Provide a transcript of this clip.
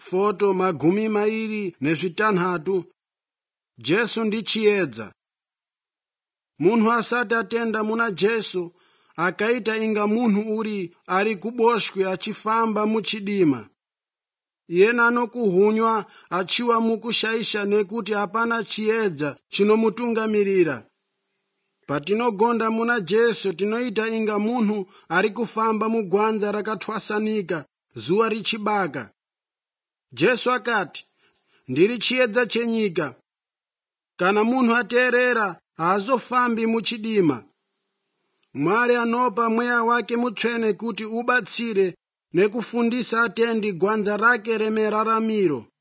Foto 26. Jesu ndi chiedza. Munhu asati atenda muna Jesu akaita inga munhu ari kuboshwe achifamba muchidima. Yena anokuhunywa achiwa mukushaisha nekuti hapana chiedza chinomutungamirira. Patinogonda muna Jesu tinoita inga munhu ari kufamba mugwanza rakatwasanika zuwa richibaka. Jesu akati, ndiri chiedza chenyika. Kana munhu ateerera haazofambi muchidima. Mwari anopa mweya wake mutsvene kuti ubatsire nekufundisa atendi gwanza rake remeraramiro.